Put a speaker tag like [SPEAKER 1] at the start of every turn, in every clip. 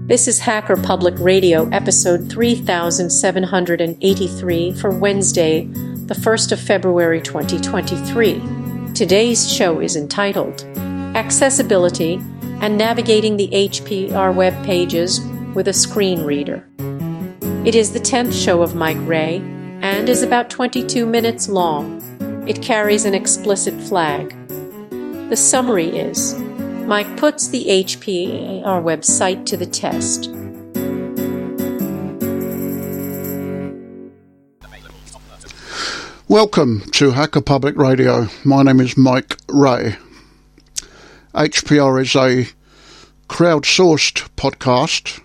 [SPEAKER 1] This is Hacker Public Radio, episode 3783 for Wednesday, the 1st of February 2023. Today's show is entitled Accessibility and Navigating the HPR Web Pages with a Screen Reader. It is the 10th show of Mike Ray and is about 22 minutes long. It carries an explicit flag. The summary is, Mike puts the HPR website to the test.
[SPEAKER 2] Welcome to Hacker Public Radio. My name is Mike Ray. HPR is a crowdsourced podcast.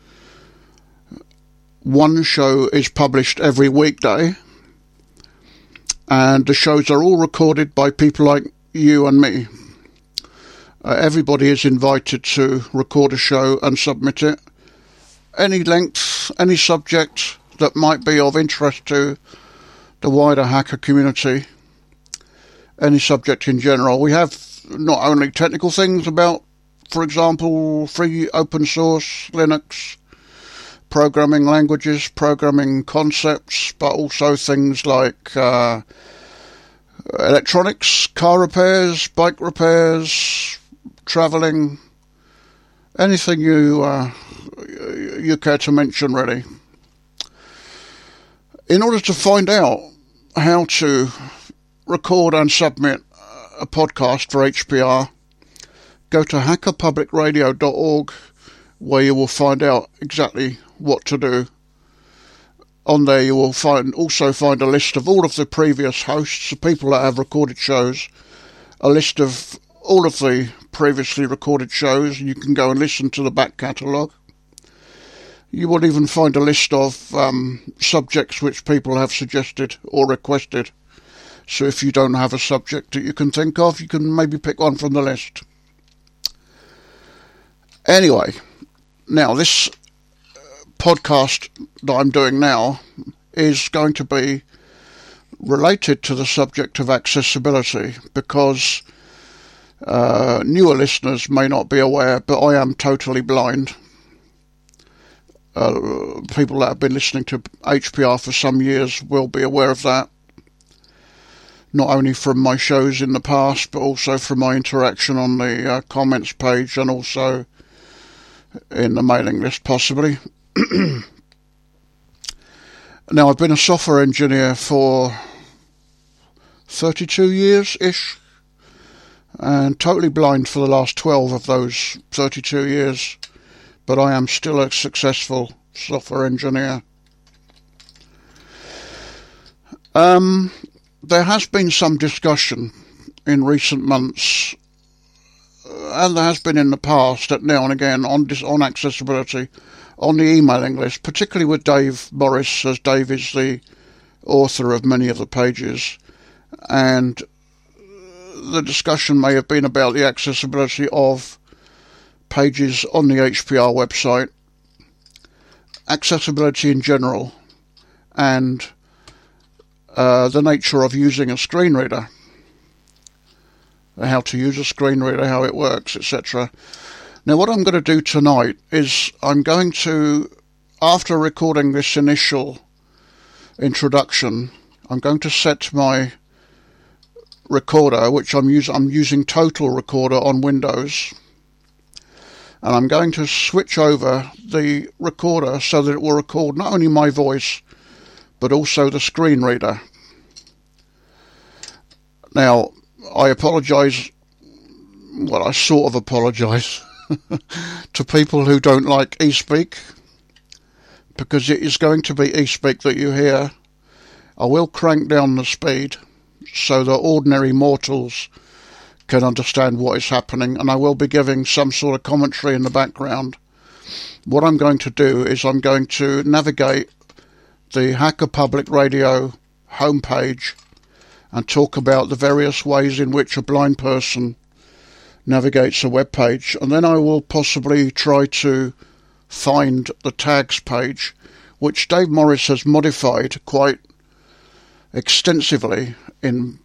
[SPEAKER 2] One show is published every weekday, and the shows are all recorded by people like you and me. Everybody is invited to record a show and submit it. Any length, any subject that might be of interest to the wider hacker community, any subject in general. We have not only technical things about, for example, free open source, Linux, programming languages, programming concepts, but also things like electronics, car repairs, bike repairs, travelling, anything you care to mention, really. In order to find out how to record and submit a podcast for HPR, go to hackerpublicradio.org, where you will find out exactly what to do. On there you will also find a list of all of the previous hosts, the people that have recorded shows, a list of all of the previously recorded shows. You can go and listen to the back catalogue. You will even find a list of subjects which people have suggested or requested. So if you don't have a subject that you can think of, you can maybe pick one from the list. Anyway, now this podcast that I'm doing now is going to be related to the subject of accessibility, because newer listeners may not be aware, but I am totally blind. People that have been listening to HPR for some years will be aware of that, not only from my shows in the past, but also from my interaction on the comments page and also in the mailing list, possibly. Now, I've been a software engineer for 32 years-ish, and totally blind for the last 12 of those 32 years, but I am still a successful software engineer. There has been some discussion in recent months, and there has been in the past, now and again, on accessibility, on the emailing list, particularly with Dave Morris, as Dave is the author of many of the pages, and the discussion may have been about the accessibility of pages on the HPR website, accessibility in general, and the nature of using a screen reader, how to use a screen reader, how it works, etc. Now, what I'm going to do tonight is I'm going to, after recording this initial introduction, I'm going to set my recorder, which I'm using Total Recorder on Windows, and I'm going to switch over the recorder so that it will record not only my voice but also the screen reader. Now, I apologise, well, I sort of apologise to people who don't like eSpeak, because it is going to be eSpeak that you hear. I will crank down the speed so that ordinary mortals can understand what is happening, and I will be giving some sort of commentary in the background. What I'm going to do is I'm going to navigate the Hacker Public Radio homepage and talk about the various ways in which a blind person navigates a web page, and then I will possibly try to find the tags page, which Dave Morris has modified quite extensively in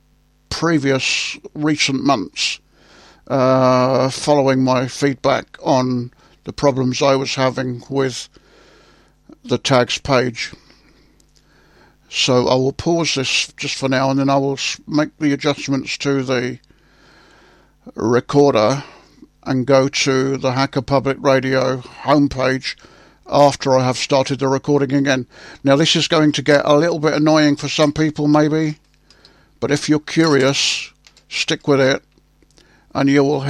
[SPEAKER 2] previous recent months, following my feedback on the problems I was having with the tags page. So I will pause this just for now, and then I will make the adjustments to the recorder and go to the Hacker Public Radio homepage after I have started the recording again. Now this is going to get a little bit annoying for some people maybe, but if you're curious, stick with it, and you will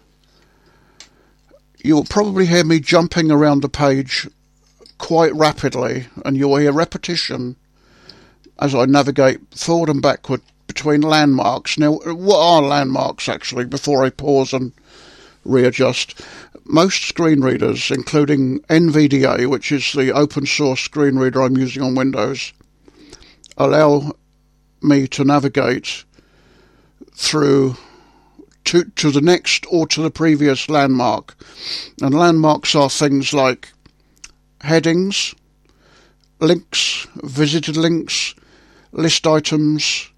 [SPEAKER 2] probably hear me jumping around the page quite rapidly, and you'll hear repetition as I navigate forward and backward between landmarks. Now, what are landmarks actually, before I pause and readjust? Most screen readers, including NVDA, which is the open source screen reader I'm using on Windows, allow me to navigate through to the next or to the previous landmark. And landmarks are things like headings, links, visited links, list items,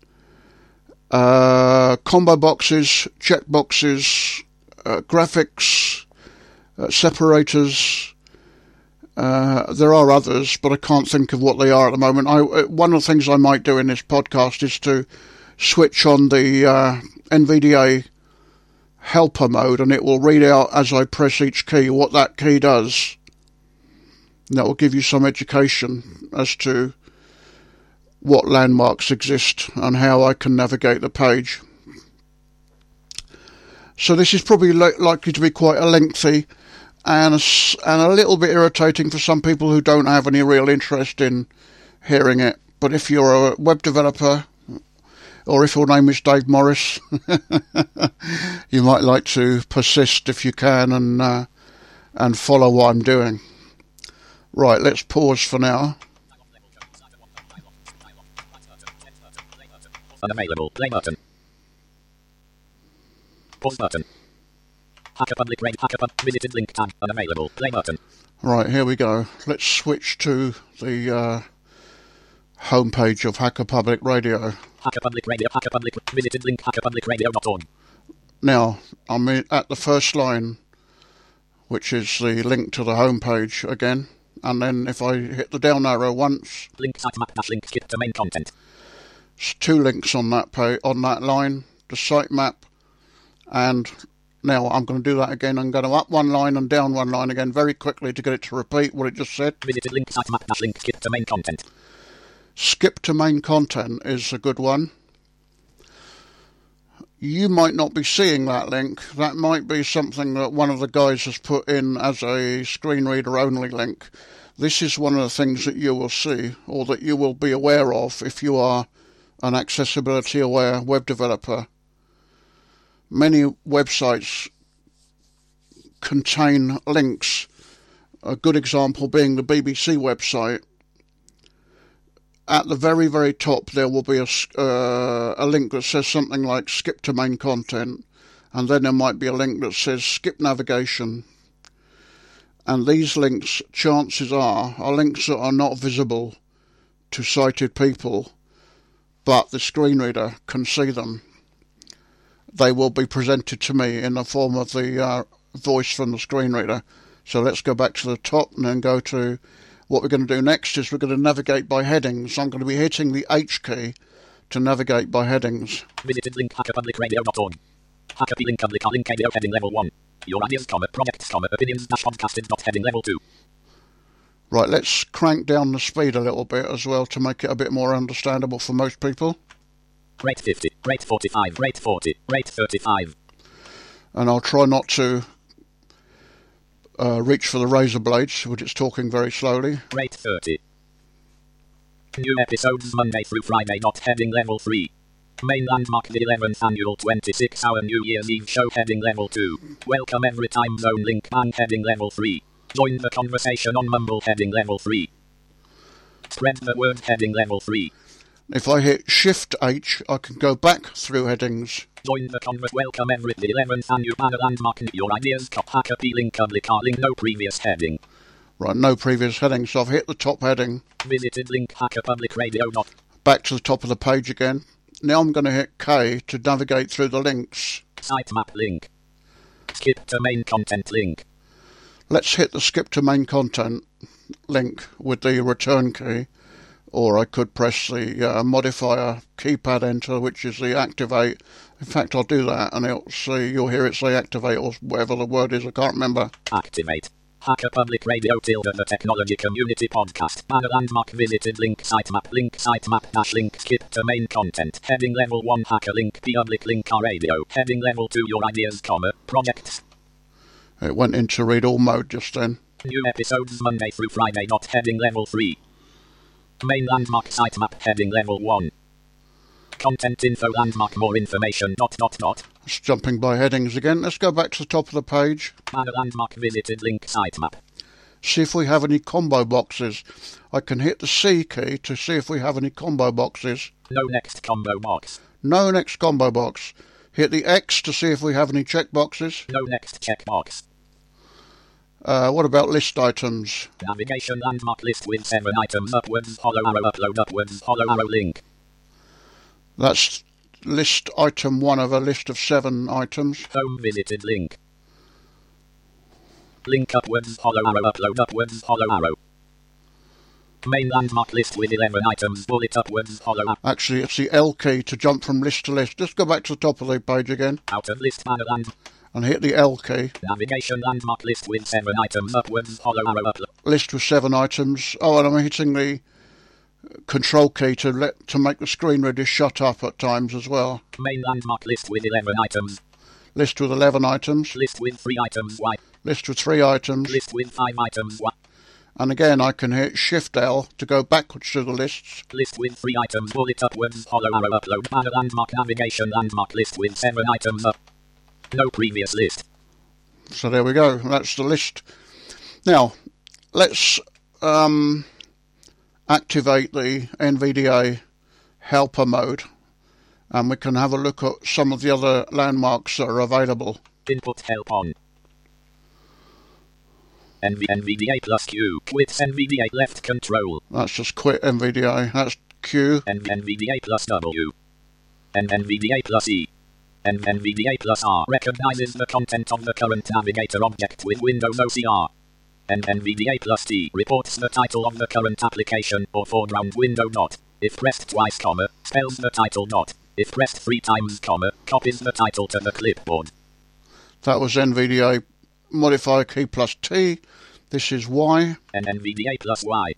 [SPEAKER 2] combo boxes, check boxes, graphics, separators. There are others, but I can't think of what they are at the moment. One of the things I might do in this podcast is to switch on the NVDA helper mode, and it will read out as I press each key what that key does. And that will give you some education as to what landmarks exist and how I can navigate the page. So this is probably likely to be quite a lengthy and a little bit irritating for some people who don't have any real interest in hearing it. But if you're a web developer, or if your name is Dave Morris, you might like to persist if you can and follow what I'm doing. Right, let's pause for now.
[SPEAKER 3] Unavailable. Play button. Pause button. Hacker Public Radio. Visited link tab. Unavailable. Play button.
[SPEAKER 2] Right, here we go. Let's switch to the homepage of Hacker Public Radio.
[SPEAKER 3] Hacker Public Radio. Hacker Public. Visited link. hackerpublicradio.org.
[SPEAKER 2] Now, I'm at the first line, which is the link to the homepage again. And then if I hit the down arrow once,
[SPEAKER 3] link sitemap dash link skip to main content.
[SPEAKER 2] There's two links on that on that line, the sitemap, and now I'm going to do that again. I'm going to up one line and down one line again very quickly to get it to repeat what it just said.
[SPEAKER 3] Visited link sitemap dash link skip to main content.
[SPEAKER 2] Skip to main content is a good one. You might not be seeing that link. That might be something that one of the guys has put in as a screen reader only link. This is one of the things that you will see, or that you will be aware of if you are an accessibility aware web developer. Many websites contain links. A good example being the BBC website. At the very, very top, there will be a link that says something like skip to main content, and then there might be a link that says skip navigation. And these links, chances are links that are not visible to sighted people, but the screen reader can see them. They will be presented to me in the form of the voice from the screen reader. So let's go back to the top and then go to what we're going to do next is we're going to navigate by headings. I'm going to be hitting the H key to navigate by headings.
[SPEAKER 3] Visited link hackerpublicradio.org. Hacker link public link radio heading level 1. Your ideas, projects, opinions podcasted heading level 2.
[SPEAKER 2] Right, let's crank down the speed a little bit as well to make it a bit more understandable for most people.
[SPEAKER 3] Rate 50, rate 45, rate 40, rate 35.
[SPEAKER 2] And I'll try not to reach for the razor blades, which it's talking very slowly.
[SPEAKER 3] Rate 30. New episodes Monday through Friday. Heading level 3. Main landmark the 11th annual 26-hour New Year's Eve show. Heading level 2. Welcome every time zone link and heading level 3. Join the conversation on Mumble. Heading level 3. Spread the word. Heading level 3.
[SPEAKER 2] If I hit Shift H, I can go back through headings.
[SPEAKER 3] Join the convert. Welcome every the 11th annual banner landmark. Your ideas. Hacker link public link. No previous heading.
[SPEAKER 2] Right, no previous heading. So I've hit the top heading.
[SPEAKER 3] Visited link Hacker Public Radio.
[SPEAKER 2] Back to the top of the page again. Now I'm going to hit K to navigate through the links.
[SPEAKER 3] Sitemap link. Skip to main content link.
[SPEAKER 2] let's hit the skip to main content link with the return key, or I could press the modifier keypad enter, which is the activate. In fact, I'll do that, and you'll hear it say activate, or whatever the word is, I can't remember.
[SPEAKER 3] Activate. Hacker Public Radio tilde the Technology Community Podcast. Banner landmark visited link sitemap dash link skip to main content. Heading level 1 hacker link public link our radio. Heading level 2 your ideas, projects.
[SPEAKER 2] It went into read all mode just then.
[SPEAKER 3] New episodes Monday through Friday. Not heading level 3. Main landmark sitemap heading level 1. Content info landmark more information ...
[SPEAKER 2] It's jumping by headings again. Let's go back to the top of the page.
[SPEAKER 3] Banner landmark visited link sitemap.
[SPEAKER 2] See if we have any combo boxes. I can hit the C key to see if we have any combo boxes.
[SPEAKER 3] No next combo box.
[SPEAKER 2] No next combo box. Hit the X to see if we have any checkboxes.
[SPEAKER 3] No next checkbox.
[SPEAKER 2] What about list items?
[SPEAKER 3] Navigation landmark list with 7 items upwards, hollow arrow upload upwards, hollow arrow link.
[SPEAKER 2] That's list item 1 of a list of 7 items.
[SPEAKER 3] Home visited link. Link upwards, hollow arrow upload upwards, hollow arrow. Main landmark list with 11 items, bullet upwards, hollow arrow.
[SPEAKER 2] Actually, it's the L key to jump from list to list. Let's go back to the top of the page again.
[SPEAKER 3] Out of list banner
[SPEAKER 2] and hit the L key.
[SPEAKER 3] Navigation landmark list with 7 items upwards, hollow arrow upload.
[SPEAKER 2] List with 7 items. Oh, and I'm hitting the control key to make the screen reader shut up at times as well.
[SPEAKER 3] Main landmark list with 11 items.
[SPEAKER 2] List with 11 items.
[SPEAKER 3] List with 3 items Y.
[SPEAKER 2] List with 3 items.
[SPEAKER 3] List with 5 items Y.
[SPEAKER 2] And again, I can hit Shift L to go backwards to the lists.
[SPEAKER 3] List with 3 items, bullet upwards, hollow arrow upload, banner landmark navigation landmark list with 7 items up. No previous list.
[SPEAKER 2] So there we go. That's the list. Now, let's activate the NVDA helper mode, and we can have a look at some of the other landmarks that are available.
[SPEAKER 3] Input help on. NVDA plus Q. Quit NVDA left control.
[SPEAKER 2] That's just quit NVDA. That's Q.
[SPEAKER 3] NVDA plus W. NVDA plus E. NVDA plus R recognizes the content of the current navigator object with Windows OCR. NVDA plus T reports the title of the current application or foreground window not. If pressed twice, spells the title not. If pressed 3 times, copies the title to the clipboard.
[SPEAKER 2] That was NVDA modifier key plus T. This is Y.
[SPEAKER 3] NVDA plus Y.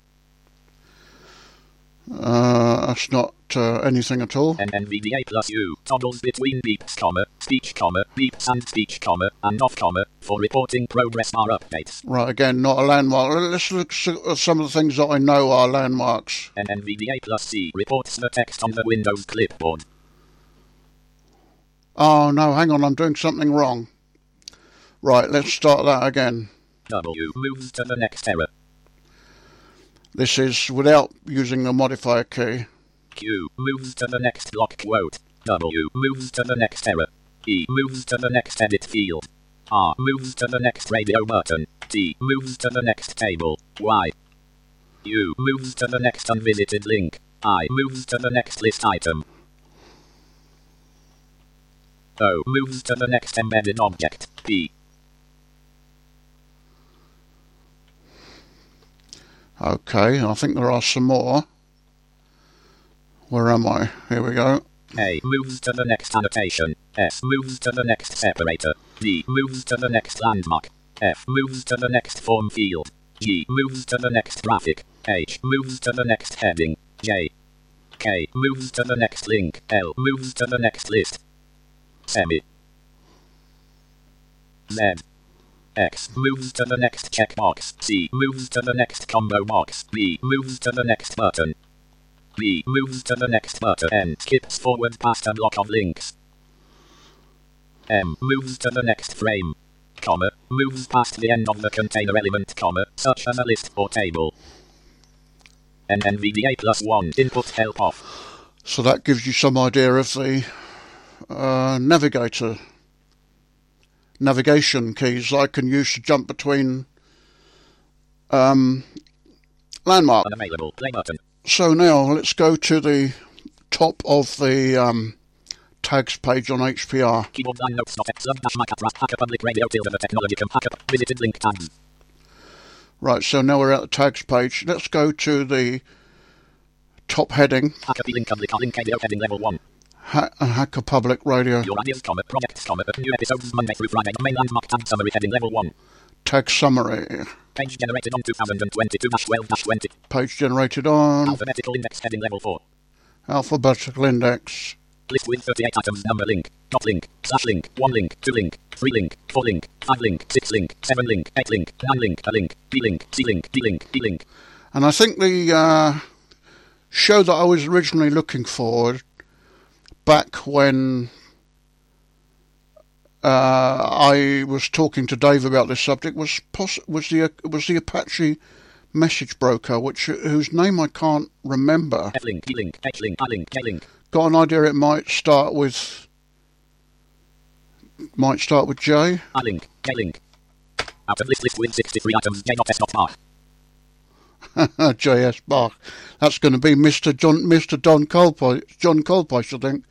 [SPEAKER 2] That's not anything at all.
[SPEAKER 3] NVDA plus U toggles between beeps, speech, beeps and speech, and off, for reporting progress bar updates.
[SPEAKER 2] Right, again, not a landmark. Let's look at some of the things that I know are landmarks.
[SPEAKER 3] NVDA plus C reports the text on the Windows clipboard.
[SPEAKER 2] Oh, no, hang on, I'm doing something wrong. Right, let's start that again.
[SPEAKER 3] W moves to the next error.
[SPEAKER 2] This is without using the modifier key.
[SPEAKER 3] Q moves to the next block quote. W moves to the next error. E moves to the next edit field. R moves to the next radio button. T moves to the next table. Y. U moves to the next unvisited link. I moves to the next list item. O moves to the next embedded object. P.
[SPEAKER 2] Okay, I think there are some more. Where am I? Here we go.
[SPEAKER 3] A moves to the next annotation. S moves to the next separator. D moves to the next landmark. F moves to the next form field. G moves to the next graphic. H moves to the next heading. J. K moves to the next link. L moves to the next list. Semi. Z. X moves to the next checkbox. C moves to the next combo box. B moves to the next button. B moves to the next button. N skips forward past a block of links. M moves to the next frame. Moves past the end of the container element, such as a list or table. NVDA plus 1 input help off.
[SPEAKER 2] So that gives you some idea of the navigation keys I can use to jump between landmarks.
[SPEAKER 3] Unavailable. Play button.
[SPEAKER 2] So now let's go to the top of the tags page on HPR.
[SPEAKER 3] Keyboard line notes not X dash Mac at hacker public radio tilde the technology hacker visited link tags.
[SPEAKER 2] Right, so now we're at the tags page. Let's go to the top heading.
[SPEAKER 3] Hacker link and link radio heading level 1.
[SPEAKER 2] Hacker Public Radio.
[SPEAKER 3] Your ideas, projects, new episodes Monday through Friday. Main landmark tag summary heading level 1.
[SPEAKER 2] Tag summary.
[SPEAKER 3] Page generated on 2022-12-20.
[SPEAKER 2] Page generated on
[SPEAKER 3] Alphabetical index heading level 4.
[SPEAKER 2] alphabetical index.
[SPEAKER 3] List with 38 items. Number link. Dot link. Slash link. 1 link. 2 link. 3 link. 4 link. 5 link. 6 link. 7 link. 8 link. 9 link. A link. B link. C link. D link. D link.
[SPEAKER 2] And I think the show that I was originally looking for back when I was talking to Dave about this subject was the Apache message broker, whose name I can't remember.
[SPEAKER 3] F link, D link, H link, I link, J link.
[SPEAKER 2] Got an idea it might start with J.
[SPEAKER 3] I link, J link. Out of list with 63 items. J.S.Bar.
[SPEAKER 2] J.S. Bach. That's going to be Mr. Don Colpice, I think.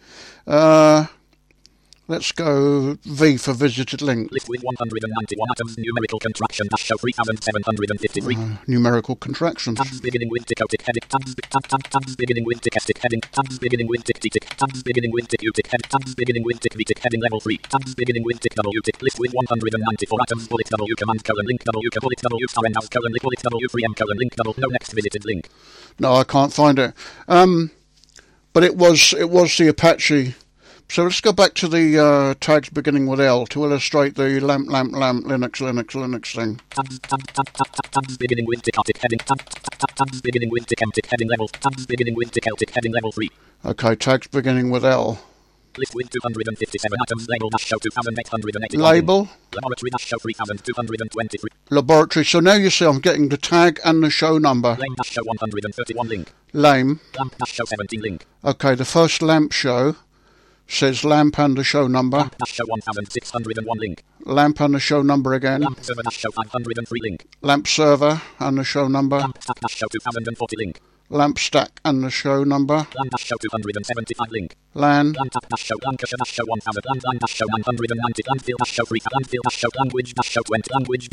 [SPEAKER 2] Let's go V for visited link.
[SPEAKER 3] List with 191 items. Numerical contraction. Show 3753.
[SPEAKER 2] Numerical contractions.
[SPEAKER 3] Tabs beginning with tick heading. Tabs beginning with tick heading. Tabs beginning with tick tick. Tabs beginning with tick U tick heading. Tabs beginning with tick V tick heading level 3. Tabs beginning with tick W tick. List with 194 items. Bullet W command colon link W bullet W star end out colon bullet W 3M colon link double. No next visited link.
[SPEAKER 2] No, I can't find it. But it was the Apache. So let's go back to the tags beginning with L to illustrate the lamp, Linux thing.
[SPEAKER 3] Tabs beginning with tick heading. Tabs beginning with tick M tick heading level. Tabs beginning with tick L tick heading level 3.
[SPEAKER 2] Okay, tags beginning with L.
[SPEAKER 3] List with 257 items. Label show 2880.
[SPEAKER 2] Label.
[SPEAKER 3] Laboratory show 3223.
[SPEAKER 2] Laboratory. So now you see I'm getting the tag and the show number.
[SPEAKER 3] Lame show 131 link.
[SPEAKER 2] Lame.
[SPEAKER 3] Lamp show 17 link.
[SPEAKER 2] Okay, the first lamp show says lamp and the show number.
[SPEAKER 3] Lamp show 1601 link.
[SPEAKER 2] Lamp and the show number again.
[SPEAKER 3] Lamp server show 503 link.
[SPEAKER 2] Lamp server and the show number.
[SPEAKER 3] Lamp stack show 2040 link.
[SPEAKER 2] Lamp stack and the show number.
[SPEAKER 3] LAN show 275 link.
[SPEAKER 2] LAN.
[SPEAKER 3] LAN tap show Lancashire show 1000. LAN show 990. Landfield show 3. Landfield show language show 20. Language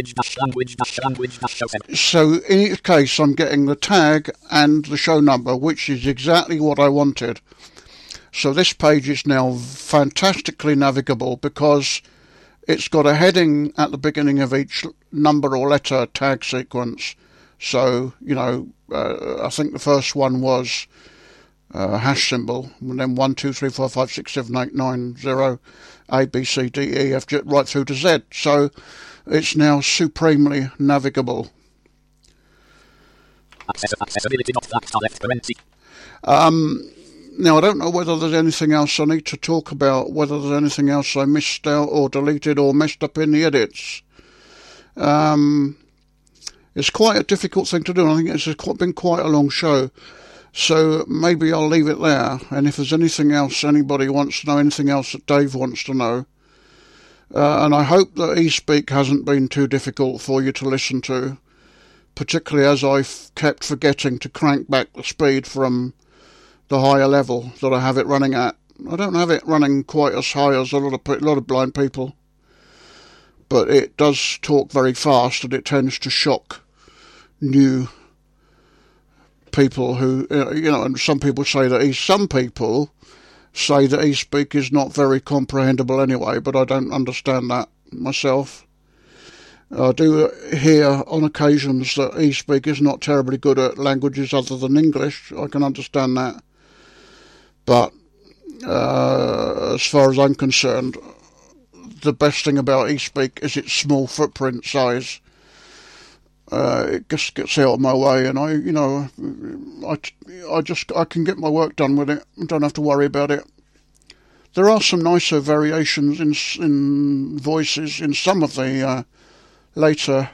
[SPEAKER 3] show 7.
[SPEAKER 2] So in each case I'm getting the tag and the show number, which is exactly what I wanted. So this page is now fantastically navigable because it's got a heading at the beginning of each number or letter tag sequence. So, I think the first one was hash symbol, and then 1, 2, 3, 4, 5, 6, 7, 8, 9, 0, A, B, C, D, E, F, G, right through to Z. So it's now supremely navigable.
[SPEAKER 3] Accessibility not flagged left parenthesis.
[SPEAKER 2] Now, I don't know whether there's anything else I need to talk about, whether there's anything else I missed out or deleted or messed up in the edits. It's quite a difficult thing to do. I think it's been quite a long show. So maybe I'll leave it there. And if there's anything else anybody wants to know, anything else that Dave wants to know, and I hope that eSpeak hasn't been too difficult for you to listen to, particularly as I've kept forgetting to crank back the speed from the higher level that I have it running at. I don't have it running quite as high as a lot of blind people, but it does talk very fast and it tends to shock new people who, and some people say that eSpeak is not very comprehensible anyway, but I don't understand that myself. I do hear on occasions that eSpeak is not terribly good at languages other than English. I can understand that. But as far as I'm concerned, the best thing about eSpeak is its small footprint size. It just gets out of my way, and I can get my work done with it. I don't have to worry about it. There are some nicer variations in voices in some of the later.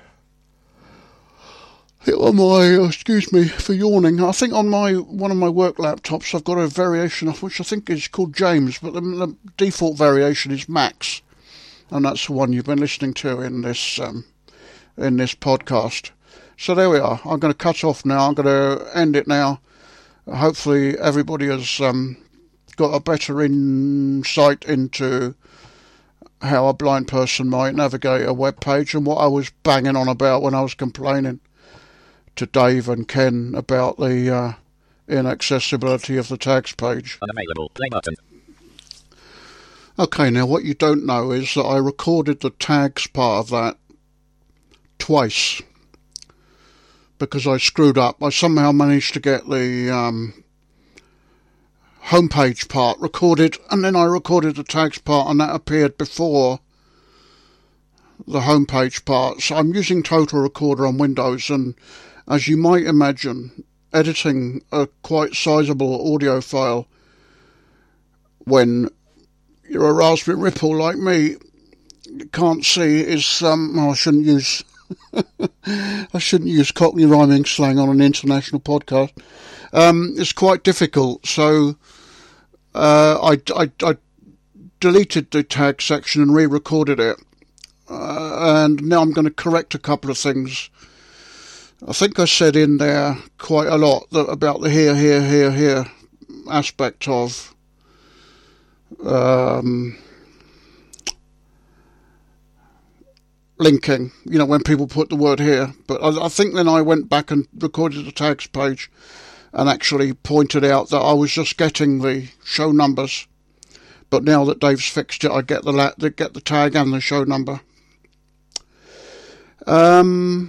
[SPEAKER 2] On my, excuse me for yawning, I think on one of my work laptops I've got a variation of which I think is called James, but the default variation is Max, and that's the one you've been listening to in this podcast. So there we are. I'm going to cut off now. I'm going to end it now. Hopefully everybody has got a better insight into how a blind person might navigate a web page and what I was banging on about when I was complaining to Dave and Ken about the inaccessibility of the tags page.
[SPEAKER 3] Unavailable. Play button.
[SPEAKER 2] Okay, now what you don't know is that I recorded the tags part of that twice because I screwed up. I somehow managed to get the homepage part recorded, and then I recorded the tags part, and that appeared before the homepage part. So I'm using Total Recorder on Windows, and as you might imagine, editing a quite sizable audio file when you're a Raspberry Pi like me, you can't see is I shouldn't use Cockney rhyming slang on an international podcast. It's quite difficult, so I deleted the tag section and re-recorded it, and now I'm going to correct a couple of things. I think I said in there quite a lot about the here aspect of linking, when people put the word here. But I think then I went back and recorded the tags page and actually pointed out that I was just getting the show numbers. But now that Dave's fixed it, I get the tag and the show number. And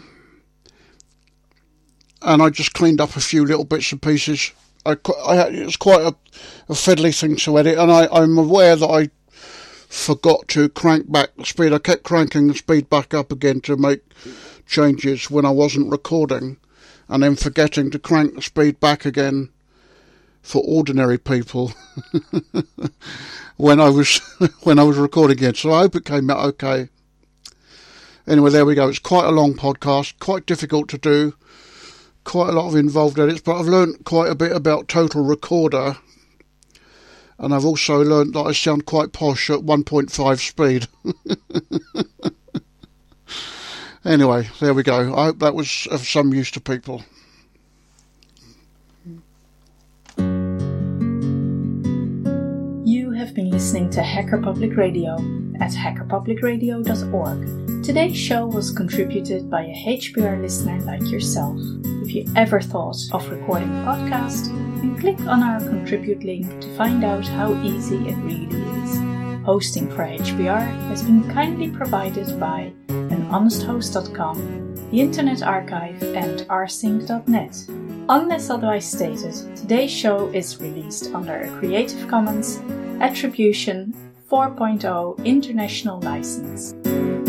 [SPEAKER 2] I just cleaned up a few little bits and pieces. It was quite a fiddly thing to edit, and I'm aware that I forgot to crank back the speed. I kept cranking the speed back up again to make changes when I wasn't recording, and then forgetting to crank the speed back again for ordinary people when I was recording again. So I hope it came out okay. Anyway, there we go. It's quite a long podcast, quite difficult to do. Quite a lot of involved edits, but I've learnt quite a bit about Total Recorder, and I've also learnt that I sound quite posh at 1.5 speed. Anyway, there we go. I hope that was of some use to people.
[SPEAKER 4] You have been listening to Hacker Public Radio at hackerpublicradio.org. Today's show was contributed by a HPR listener like yourself. If you ever thought of recording a podcast, then click on our contribute link to find out how easy it really is. Hosting for HPR has been kindly provided by anhonesthost.com, the Internet Archive, and rsync.net. Unless otherwise stated, today's show is released under a Creative Commons Attribution 4.0 International License.